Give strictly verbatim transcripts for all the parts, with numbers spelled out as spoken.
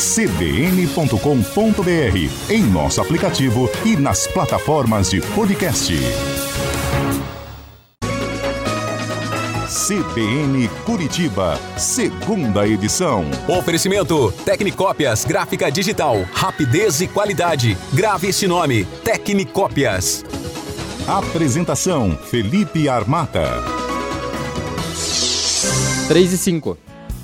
c b n ponto com ponto b r, em nosso aplicativo e nas plataformas de podcast. C B N Curitiba, segunda edição. Oferecimento Tecnicópias Gráfica Digital, rapidez e qualidade. Grave este nome, Tecnicópias. Apresentação, Felipe Armata. três e cinco.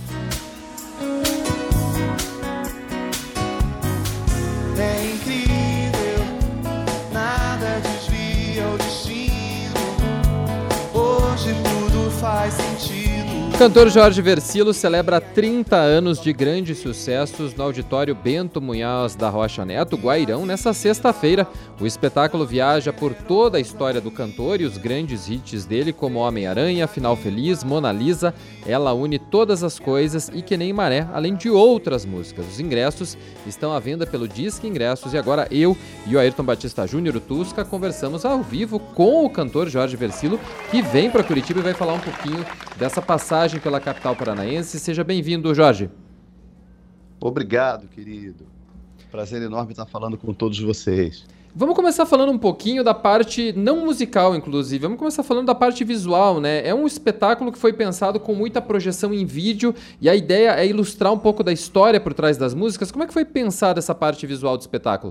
É incrível, nada desvia o destino. Hoje tudo faz sentido. O cantor Jorge Versilo celebra trinta anos de grandes sucessos no auditório Bento Munhoz da Rocha Neto, Guairão, nessa sexta-feira. O espetáculo viaja por toda a história do cantor e os grandes hits dele, como Homem-Aranha, Final Feliz, Mona Lisa, Ela Une Todas as Coisas e Que Nem Maré, além de outras músicas. Os ingressos estão à venda pelo Disque Ingressos e agora eu e o Ayrton Batista Júnior, o Tusca, conversamos ao vivo com o cantor Jorge Versilo, que vem para Curitiba e vai falar um pouquinho dessa passagem pela capital paranaense. Seja bem-vindo, Jorge. Obrigado, querido. Prazer enorme estar falando com todos vocês. Vamos começar falando um pouquinho da parte não musical, inclusive. Vamos começar falando da parte visual, né? É um espetáculo que foi pensado com muita projeção em vídeo e a ideia é ilustrar um pouco da história por trás das músicas. Como é que foi pensada essa parte visual do espetáculo?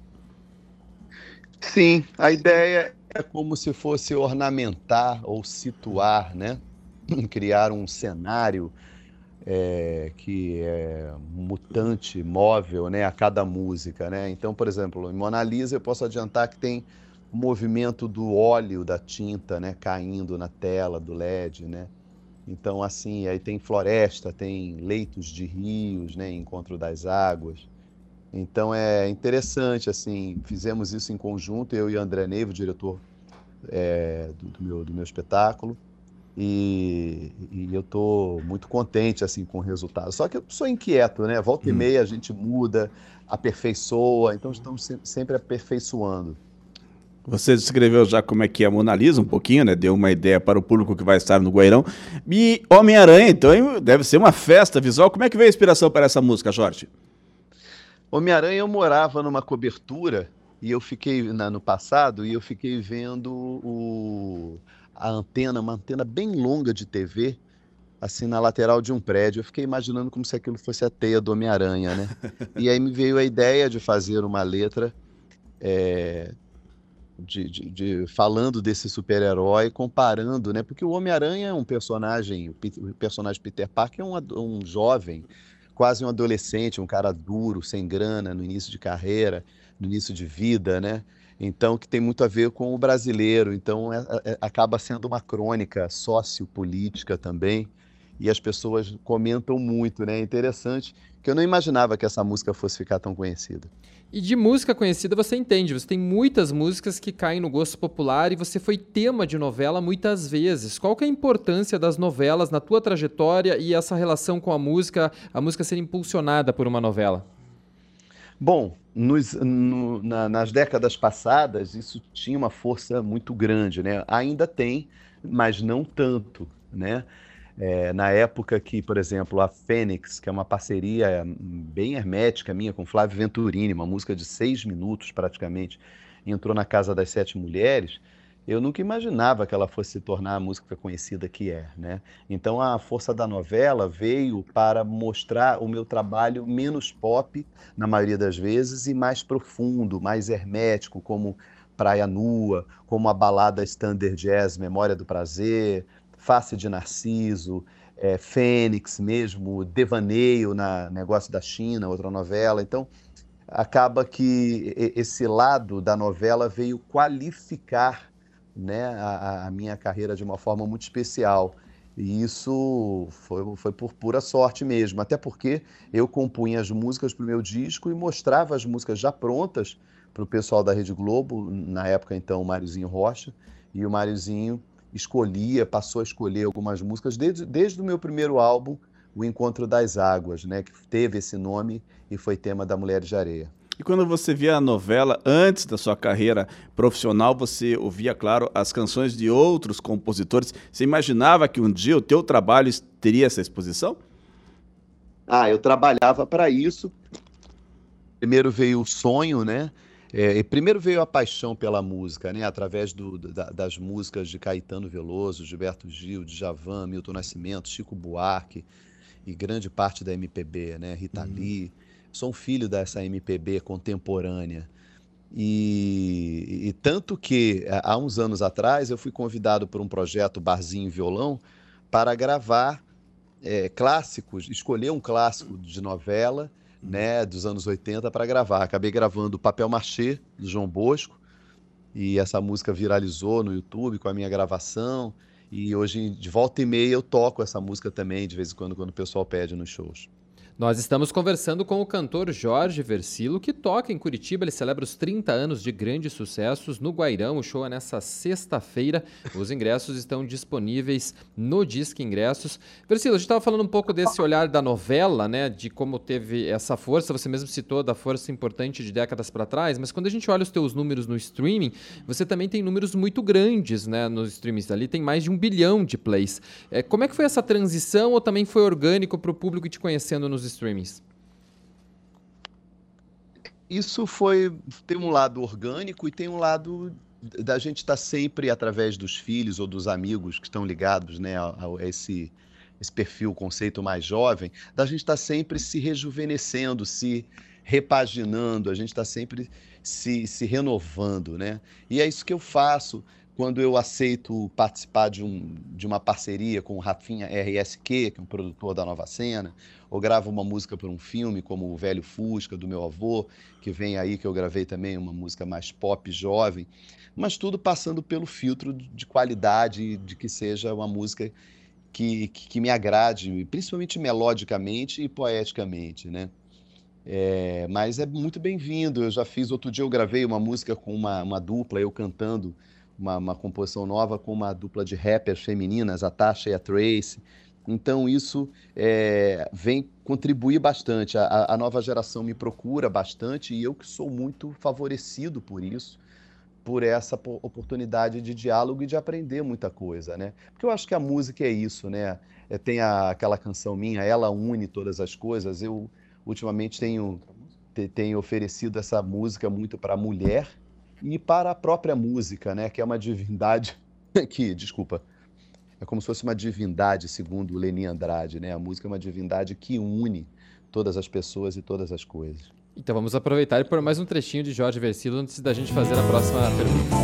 Sim, a ideia é como se fosse ornamentar ou situar, né? Criar um cenário é, que é mutante, móvel, né, a cada música, né? Então, por exemplo, em Mona Lisa eu posso adiantar que tem o movimento do óleo da tinta, né, caindo na tela do L E D, né? Então, assim, aí tem floresta, tem leitos de rios, né, encontro das águas. Então é interessante, assim, fizemos isso em conjunto, eu e André Neiva, o diretor é, do, do, meu, do meu espetáculo. E, e eu estou muito contente assim, com o resultado. Só que eu sou inquieto, né? Volta hum. e meia a gente muda, aperfeiçoa, então estamos sempre aperfeiçoando. Você descreveu já como é que é a Mona Lisa um pouquinho, né? Deu uma ideia para o público que vai estar no Guairão. E Homem-Aranha, então, deve ser uma festa visual. Como é que veio a inspiração para essa música, Jorge? Homem-Aranha, eu morava numa cobertura e eu fiquei, na, no passado, e eu fiquei vendo o... a antena, uma antena bem longa de T V, assim, na lateral de um prédio. Eu fiquei imaginando como se aquilo fosse a teia do Homem-Aranha, né? E aí me veio a ideia de fazer uma letra é, de, de, de, falando desse super-herói, comparando, né? Porque o Homem-Aranha é um personagem, o personagem Peter Parker é um, um jovem, quase um adolescente, um cara duro, sem grana, no início de carreira, no início de vida, né? Então, que tem muito a ver com o brasileiro. Então, é, é, acaba sendo uma crônica sociopolítica também, e as pessoas comentam muito, né? É interessante, que eu não imaginava que essa música fosse ficar tão conhecida. E de música conhecida você entende, você tem muitas músicas que caem no gosto popular e você foi tema de novela muitas vezes. Qual que é a importância das novelas na tua trajetória e essa relação com a música, a música ser impulsionada por uma novela? Bom, nos, no, na, nas décadas passadas, isso tinha uma força muito grande, né? Ainda tem, mas não tanto, né? É, na época que, por exemplo, a Fênix, que é uma parceria bem hermética minha com Flávio Venturini, uma música de seis minutos praticamente, entrou na Casa das Sete Mulheres, eu nunca imaginava que ela fosse se tornar a música conhecida que é, né? Então a força da novela veio para mostrar o meu trabalho menos pop, na maioria das vezes, e mais profundo, mais hermético, como Praia Nua, como a balada Standard Jazz, Memória do Prazer, Face de Narciso, é, Fênix mesmo, Devaneio, na Negócio da China, outra novela. Então acaba que esse lado da novela veio qualificar, né, a, a minha carreira de uma forma muito especial. E isso foi, foi por pura sorte mesmo, até porque eu compunha as músicas para o meu disco e mostrava as músicas já prontas para o pessoal da Rede Globo, na época então o Máriozinho Rocha, e o Máriozinho escolhia, passou a escolher algumas músicas desde, desde o meu primeiro álbum, O Encontro das Águas, né, que teve esse nome e foi tema da Mulheres de Areia. E quando você via a novela, antes da sua carreira profissional, você ouvia, claro, as canções de outros compositores. Você imaginava que um dia o teu trabalho teria essa exposição? Ah, eu trabalhava para isso. Primeiro veio o sonho, né? É, e primeiro veio a paixão pela música, né? Através do- da- das músicas de Caetano Veloso, Gilberto Gil, Djavan, Milton Nascimento, Chico Buarque e grande parte da M P B, né? Rita Lee. Sou um filho dessa M P B contemporânea. E, e tanto que há há uns anos atrás eu fui convidado por um projeto Barzinho e Violão para gravar é, clássicos, escolher um clássico de novela, né, dos anos oitenta para gravar. Acabei gravando Papel Machê, do João Bosco, e essa música viralizou no YouTube com a minha gravação. E hoje, de volta e meia, eu toco essa música também, de vez em quando, quando o pessoal pede nos shows. Nós estamos conversando com o cantor Jorge Versilo, que toca em Curitiba. Ele celebra os trinta anos de grandes sucessos no Guairão. O show é nessa sexta-feira. Os ingressos estão disponíveis no Disque Ingressos. Versilo, a gente estava falando um pouco desse olhar da novela, né? De como teve essa força. Você mesmo citou da força importante de décadas para trás, mas quando a gente olha os teus números no streaming, você também tem números muito grandes, né? Nos streamings ali tem mais de um bilhão de plays. É, como é que foi essa transição ou também foi orgânico para o público te conhecendo nos streamings? Isso foi, tem um lado orgânico e tem um lado da gente estar sempre através dos filhos ou dos amigos que estão ligados, né, a, a esse, esse perfil, conceito mais jovem, da gente estar sempre se rejuvenescendo, se repaginando, a gente está sempre se, se renovando, né? E é isso que eu faço quando eu aceito participar de, um, de uma parceria com o Rafinha R S Q, que é um produtor da Nova Cena, ou gravo uma música para um filme, como O Velho Fusca, do meu avô, que vem aí, que eu gravei também, uma música mais pop, jovem, mas tudo passando pelo filtro de qualidade, de que seja uma música que, que, que me agrade, principalmente melodicamente e poeticamente, né? É, mas é muito bem-vindo. Eu já fiz, outro dia eu gravei uma música com uma, uma dupla, eu cantando uma, uma composição nova com uma dupla de rappers femininas, a Tasha e a Trace. Então isso é, vem contribuir bastante. A, a nova geração me procura bastante e eu que sou muito favorecido por isso, por essa po- oportunidade de diálogo e de aprender muita coisa, né? Porque eu acho que a música é isso, né? É, tem a- aquela canção minha, Ela Une Todas as Coisas. Eu ultimamente tenho, te- tenho oferecido essa música muito para a mulher e para a própria música, né? Que é uma divindade que, desculpa, é como se fosse uma divindade, segundo o Leni Andrade, né? A música é uma divindade que une todas as pessoas e todas as coisas. Então vamos aproveitar e pôr mais um trechinho de Jorge Versilo antes da gente fazer a próxima pergunta.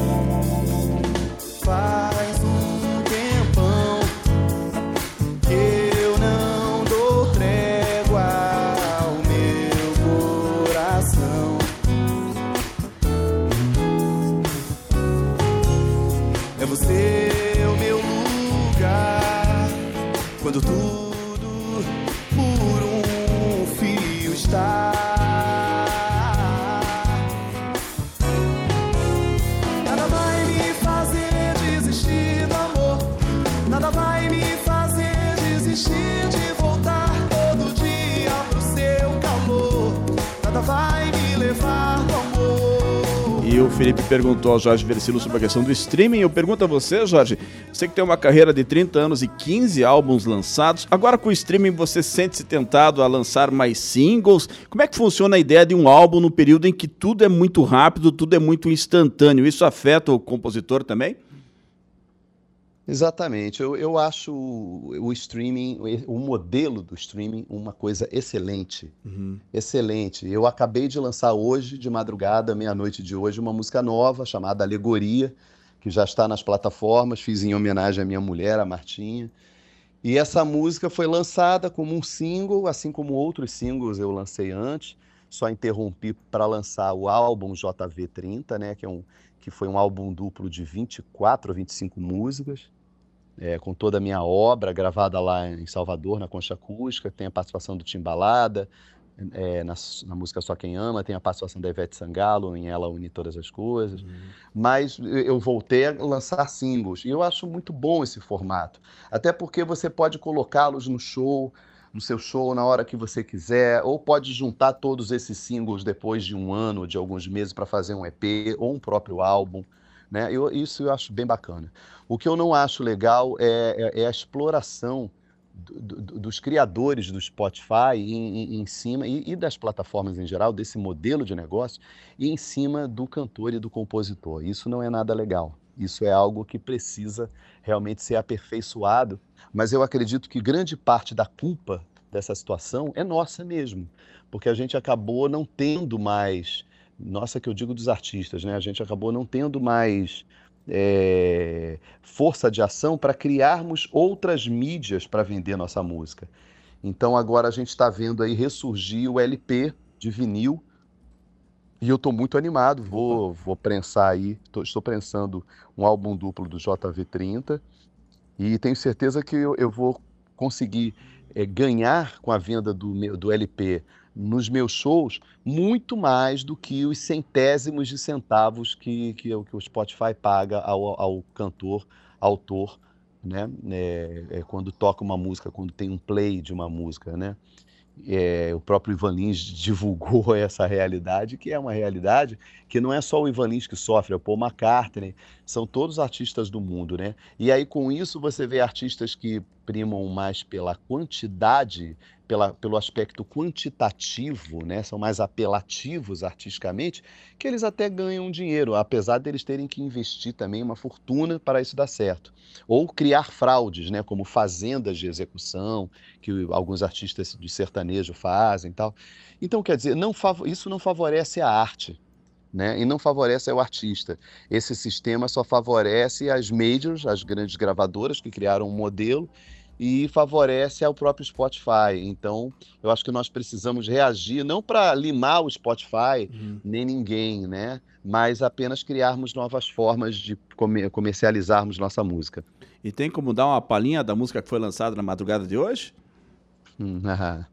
Faz um tempão que eu não dou trégua ao meu coração. É você o meu lugar quando tudo por um fio está. Nada vai me fazer desistir do amor. Nada vai me fazer desistir de voltar todo dia pro seu calor. Nada vai me levar do amor. E o Felipe perguntou ao Jorge Versilo sobre a questão do streaming. Eu pergunto a você, Jorge, você que tem uma carreira de trinta anos e quinze álbuns lançados, agora com o streaming você sente-se tentado a lançar mais singles? Como é que funciona a ideia de um álbum no período em que tudo é muito rápido, tudo é muito instantâneo? Isso afeta o compositor também? Exatamente. Eu, eu acho o, o streaming, o modelo do streaming, uma coisa excelente. Excelente. Eu acabei de lançar hoje, de madrugada, meia-noite de hoje, uma música nova chamada Alegoria, que já está nas plataformas. Fiz em homenagem à minha mulher, a Martinha. E essa música foi lançada como um single, assim como outros singles eu lancei antes. Só interrompi para lançar o álbum J V trinta, né, que, é um, que foi um álbum duplo de vinte e quatro ou vinte e cinco músicas, é, com toda a minha obra, gravada lá em Salvador, na Concha Acústica. Tem a participação do Timbalada, é, na, na música Só Quem Ama, tem a participação da Ivete Sangalo em Ela Une Todas as Coisas. Mas eu voltei a lançar singles, e eu acho muito bom esse formato, até porque você pode colocá-los no show, no seu show, na hora que você quiser, ou pode juntar todos esses singles depois de um ano, de alguns meses, para fazer um E P ou um próprio álbum, né? Eu, isso eu acho bem bacana. O que eu não acho legal é, é, é a exploração do, do, dos criadores do Spotify em, em, em cima, e, e das plataformas em geral, desse modelo de negócio, e em cima do cantor e do compositor. Isso não é nada legal. Isso é algo que precisa realmente ser aperfeiçoado, mas eu acredito que grande parte da culpa dessa situação é nossa mesmo, porque a gente acabou não tendo mais, nossa que eu digo dos artistas, né? A gente acabou não tendo mais é, força de ação para criarmos outras mídias para vender nossa música. Então agora a gente está vendo aí ressurgir o L P de vinil, e eu estou muito animado, vou, vou prensar aí, tô, estou prensando um álbum duplo do J V trinta e tenho certeza que eu, eu vou conseguir é, ganhar com a venda do, meu, do L P nos meus shows muito mais do que os centésimos de centavos que, que, que o Spotify paga ao, ao cantor, autor, né? É, é, quando toca uma música, quando tem um play de uma música, né? É, o próprio Ivan Lins divulgou essa realidade, que é uma realidade que não é só o Ivan Lins que sofre, é o Paul McCartney, são todos artistas do mundo, né? E aí com isso você vê artistas que primam mais pela quantidade, pela, pelo aspecto quantitativo, né? São mais apelativos artisticamente, que eles até ganham dinheiro, apesar deles terem que investir também uma fortuna para isso dar certo. Ou criar fraudes, né? Como fazendas de execução, que alguns artistas de sertanejo fazem e tal. Então, quer dizer, não, isso não favorece a arte, né? E não favorece o artista. Esse sistema só favorece as majors, as grandes gravadoras que criaram um modelo, e favorece ao próprio Spotify. Então, eu acho que nós precisamos reagir, não para limar o Spotify, uhum. nem ninguém, né? Mas apenas criarmos novas formas de comercializarmos nossa música. E tem como dar uma palhinha da música que foi lançada na madrugada de hoje? Hum,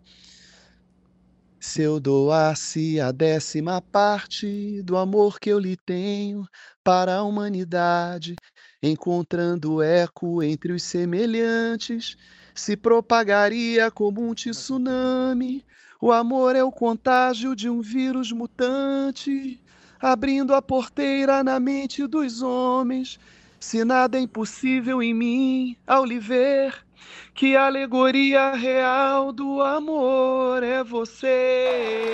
Se eu doasse a décima parte do amor que eu lhe tenho para a humanidade, encontrando eco entre os semelhantes, se propagaria como um tsunami. O amor é o contágio de um vírus mutante, abrindo a porteira na mente dos homens. Se nada é impossível em mim, ao lhe ver, que a alegoria real do amor é você.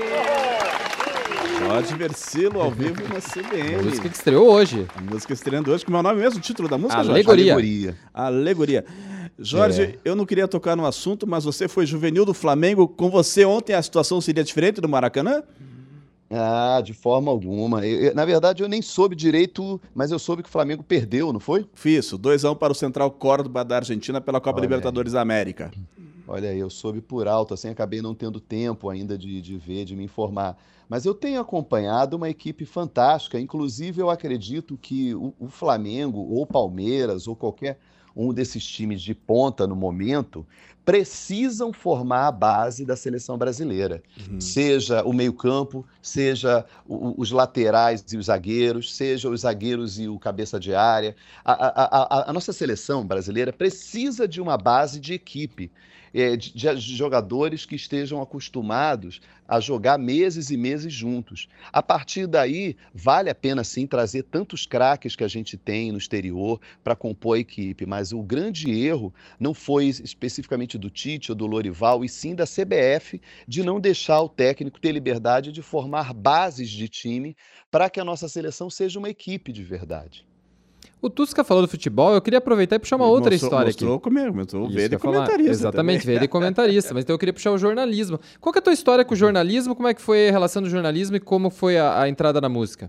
Jorge Versilo ao vivo na C B N. A música que estreou hoje. A música estreando hoje, como é o nome mesmo, o título da música, Alegoria. Jorge? Alegoria. Alegoria. Jorge, é. eu não queria tocar no assunto, mas você foi juvenil do Flamengo. Com você ontem a situação seria diferente do Maracanã? Ah, de forma alguma. Eu, eu, na verdade, eu nem soube direito, mas eu soube que o Flamengo perdeu, não foi? Isso, dois a um para o Central Córdoba da Argentina pela Copa Olha Libertadores aí. da América. Olha aí, eu soube por alto, assim, acabei não tendo tempo ainda de, de ver, de me informar. Mas eu tenho acompanhado uma equipe fantástica, inclusive eu acredito que o, o Flamengo, ou Palmeiras, ou qualquer um desses times de ponta no momento, precisam formar a base da seleção brasileira. Uhum. Seja o meio-campo, seja o, os laterais e os zagueiros, seja os zagueiros e o cabeça de área. A, a, a, a nossa seleção brasileira precisa de uma base de equipe, é, de, de jogadores que estejam acostumados a jogar meses e meses juntos. A partir daí, vale a pena sim trazer tantos craques que a gente tem no exterior para compor a equipe, mas o grande erro não foi especificamente do Tite ou do Lorival, e sim da C B F, de não deixar o técnico ter liberdade de formar bases de time para que a nossa seleção seja uma equipe de verdade. O Tusca falou do futebol, eu queria aproveitar e puxar uma outra mostrou, história mostrou aqui. Comigo, mostrou veio de comentarista. Exatamente, veio de comentarista, mas então eu queria puxar o jornalismo. Qual que é a tua história com o jornalismo? Como é que foi a relação do jornalismo e como foi a, a entrada na música?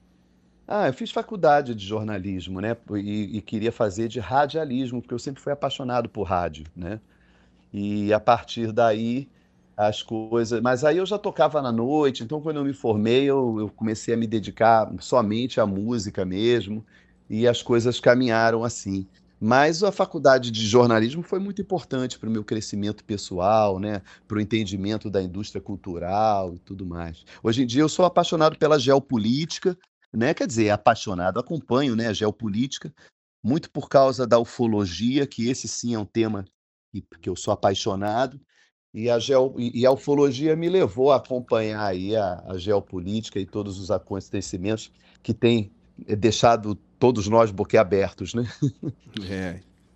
Ah, eu fiz faculdade de jornalismo, né? E, e queria fazer de radialismo, porque eu sempre fui apaixonado por rádio, né? E a partir daí as coisas... Mas aí eu já tocava na noite, então quando eu me formei eu, eu comecei a me dedicar somente à música mesmo, e as coisas caminharam assim. Mas a faculdade de jornalismo foi muito importante para o meu crescimento pessoal, né? Para o entendimento da indústria cultural e tudo mais. Hoje em dia eu sou apaixonado pela geopolítica, né? Quer dizer, apaixonado, acompanho, né, a geopolítica, muito por causa da ufologia, que esse sim é um tema que, que eu sou apaixonado, e a, geo, e a ufologia me levou a acompanhar aí a, a geopolítica e todos os acontecimentos que têm deixado todos nós boquiabertos, né? É.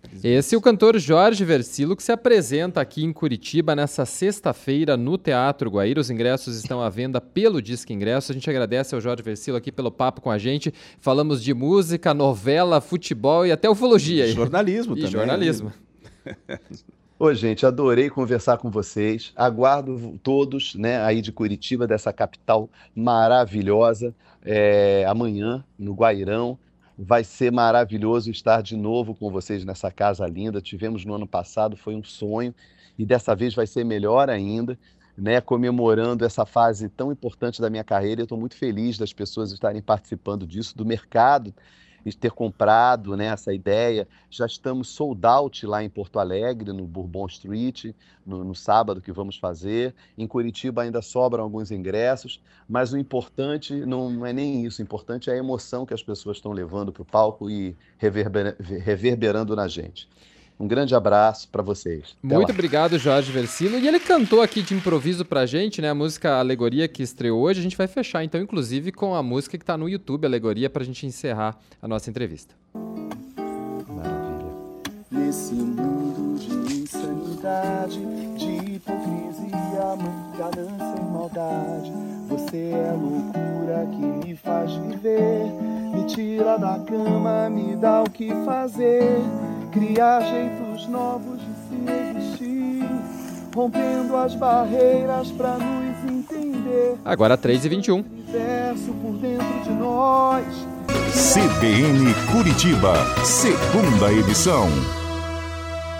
Esse é o cantor Jorge Versilo, que se apresenta aqui em Curitiba nessa sexta-feira no Teatro Guaíra. Os ingressos estão à venda pelo Disque Ingresso. A gente agradece ao Jorge Versilo aqui pelo papo com a gente. Falamos de música, novela, futebol e até ufologia. Jornalismo e também. jornalismo. Ô, gente, adorei conversar com vocês. Aguardo todos, né, aí de Curitiba, dessa capital maravilhosa, é, amanhã no Guairão. Vai ser maravilhoso estar de novo com vocês nessa casa linda. Tivemos no ano passado, foi um sonho, e dessa vez vai ser melhor ainda, né? Comemorando essa fase tão importante da minha carreira. Eu estou muito feliz das pessoas estarem participando disso, do mercado de ter comprado, né, essa ideia. Já estamos sold out lá em Porto Alegre, no Bourbon Street, no, no sábado que vamos fazer. Em Curitiba ainda sobram alguns ingressos, mas o importante não, não é nem isso. O importante é a emoção que as pessoas estão levando para o palco e reverbera, reverberando na gente. Um grande abraço para vocês. Até Muito lá. obrigado, Jorge Versilo. E ele cantou aqui de improviso pra gente, né? A música Alegoria, que estreou hoje. A gente vai fechar, então, inclusive, com a música que tá no YouTube, Alegoria, pra gente encerrar a nossa entrevista. Maravilha. Nesse mundo de insanidade, de hipocrisia, ganância e maldade, você é a loucura que me faz viver. Me tira da cama, me dá o que fazer. Criar jeitos novos de se existir, rompendo as barreiras pra nos entender. Agora três e vinte e um. Universo por dentro de nós. C B N Curitiba, segunda edição.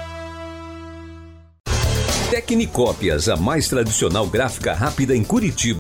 Tecnicópias, a mais tradicional gráfica rápida em Curitiba.